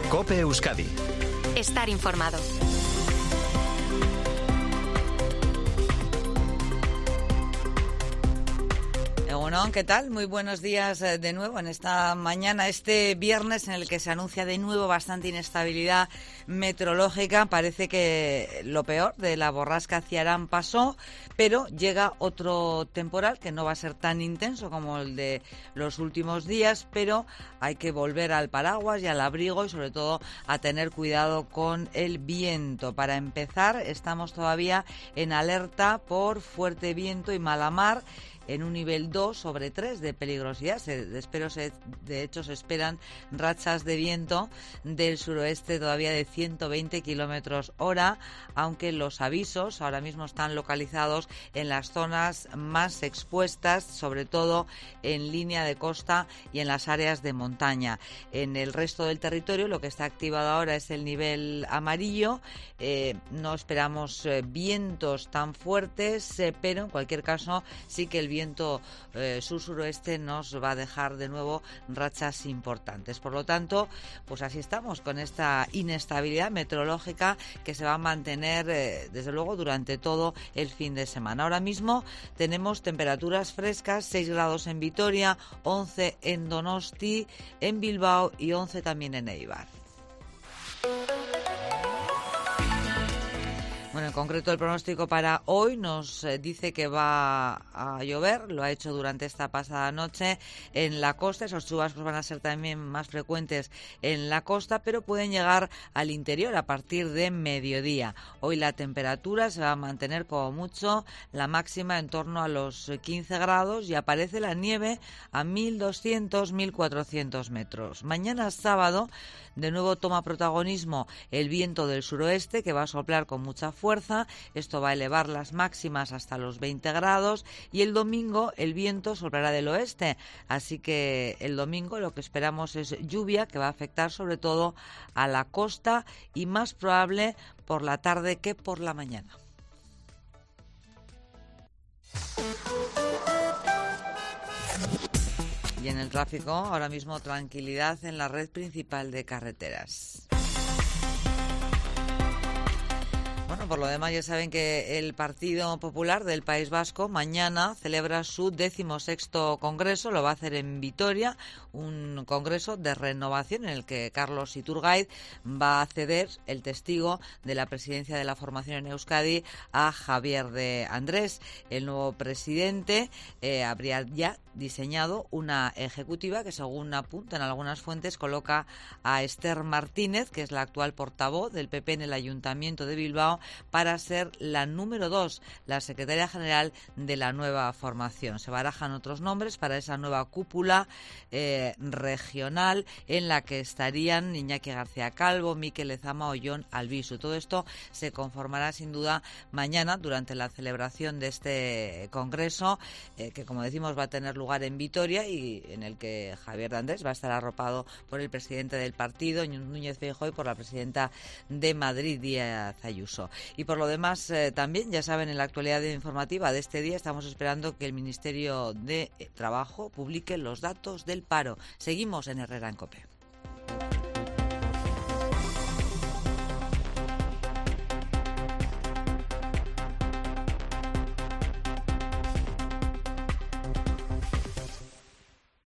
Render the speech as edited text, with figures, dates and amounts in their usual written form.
COPE Euskadi. Estar informado. Bueno, ¿qué tal? Muy buenos días de nuevo en esta mañana, este viernes en el que se anuncia de nuevo bastante inestabilidad meteorológica. Parece que lo peor de la borrasca Ciarán pasó, pero llega otro temporal que no va a ser tan intenso como el de los últimos días, pero hay que volver al paraguas y al abrigo y sobre todo a tener cuidado con el viento. Para empezar, estamos todavía en alerta por fuerte viento y mala mar, en un nivel 2/3 de peligrosidad. De hecho, se esperan rachas de viento del suroeste todavía de 120 kilómetros hora, aunque los avisos ahora mismo están localizados en las zonas más expuestas, sobre todo en línea de costa y en las áreas de montaña. En el resto del territorio lo que está activado ahora es el nivel amarillo. No esperamos vientos tan fuertes, pero en cualquier caso sí que el viento sur-suroeste nos va a dejar de nuevo rachas importantes. Por lo tanto, pues así estamos con esta inestabilidad meteorológica que se va a mantener desde luego durante todo el fin de semana. Ahora mismo tenemos temperaturas frescas, 6 grados en Vitoria, 11 en Donosti, en Bilbao y 11 también en Eibar. Bueno, en concreto el pronóstico para hoy nos dice que va a llover, lo ha hecho durante esta pasada noche en la costa. Esos chubascos van a ser también más frecuentes en la costa, pero pueden llegar al interior a partir de mediodía. Hoy la temperatura se va a mantener como mucho, la máxima en torno a los 15 grados y aparece la nieve a 1.200, 1.400 metros. Mañana sábado de nuevo toma protagonismo el viento del suroeste que va a soplar con mucha fuerza. Esto va a elevar las máximas hasta los 20 grados y el domingo el viento soplará del oeste. Así que el domingo lo que esperamos es lluvia que va a afectar sobre todo a la costa y más probable por la tarde que por la mañana. Y en el tráfico, ahora mismo tranquilidad en la red principal de carreteras. Bueno, por lo demás ya saben que el Partido Popular del País Vasco mañana celebra su 16º congreso, lo va a hacer en Vitoria, un congreso de renovación en el que Carlos Iturgaiz va a ceder el testigo de la presidencia de la formación en Euskadi a Javier de Andrés. El nuevo presidente habría ya diseñado una ejecutiva que, según apuntan algunas fuentes, coloca a Esther Martínez, que es la actual portavoz del PP en el Ayuntamiento de Bilbao, para ser la número 2, la secretaria general de la nueva formación. Se barajan otros nombres para esa nueva cúpula regional en la que estarían Iñaki García Calvo, Mikel Lezama o Jon Albizu. Todo esto se conformará sin duda mañana durante la celebración de este congreso que, como decimos, va a tener lugar en Vitoria y en el que Javier de Andrés va a estar arropado por el presidente del partido, Núñez Feijóo, y por la presidenta de Madrid, Díaz Ayuso. Y por lo demás, también, ya saben, en la actualidad informativa de este día estamos esperando que el Ministerio de Trabajo publique los datos del paro. Seguimos en Herrera en COPE.